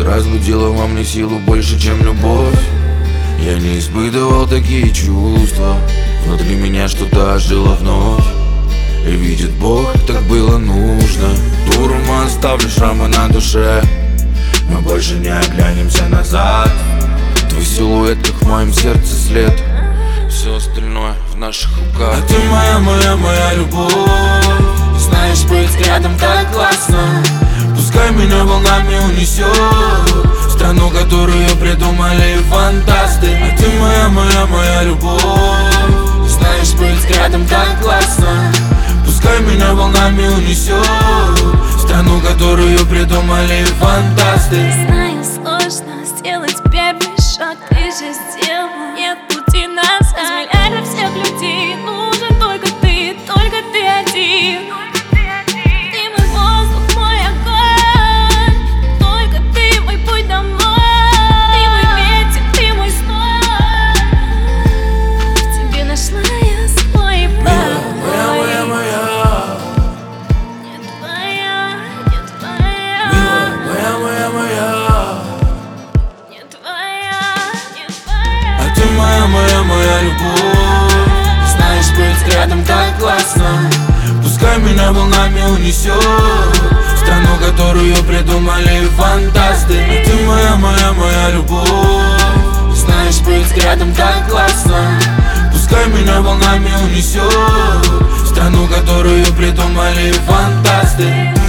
Ты разбудила во мне силу больше, чем любовь. Я не испытывал такие чувства. Внутри меня что-то ожило вновь. И видит Бог, так было нужно. Дурма, оставлю шрамы на душе. Мы больше не оглянемся назад. Твой силуэт, как в моем сердце след. Все остальное в наших руках. А ты моя любовь. Знаешь, быть рядом так классно. Пускай меня волнами унесет в страну, которую придумали фантасты. А ты моя любовь. Знаешь, быть рядом так классно. Пускай меня волнами унесет в страну, которую придумали фантасты. Знаю, сложно сделать первый шаг. Ты же сделал, нет пути назад. Из миллиардов всех людей нужен только ты один. Ты мой воздух, мой огонь. Только ты мой путь домой. Ты мой ветер, ты мой сон. В тебе нашла я свой покой. Моя. Не твоя, не твоя. Моя. Не твоя, не твоя. А ты моя любовь. Знаешь, быть рядом так классно. Пускай меня волнами унесет в страну, которую придумали фантасты. А ты моя любовь. Знаешь, быть рядом так классно. Пускай меня волнами унесет в страну, которую придумали фантасты.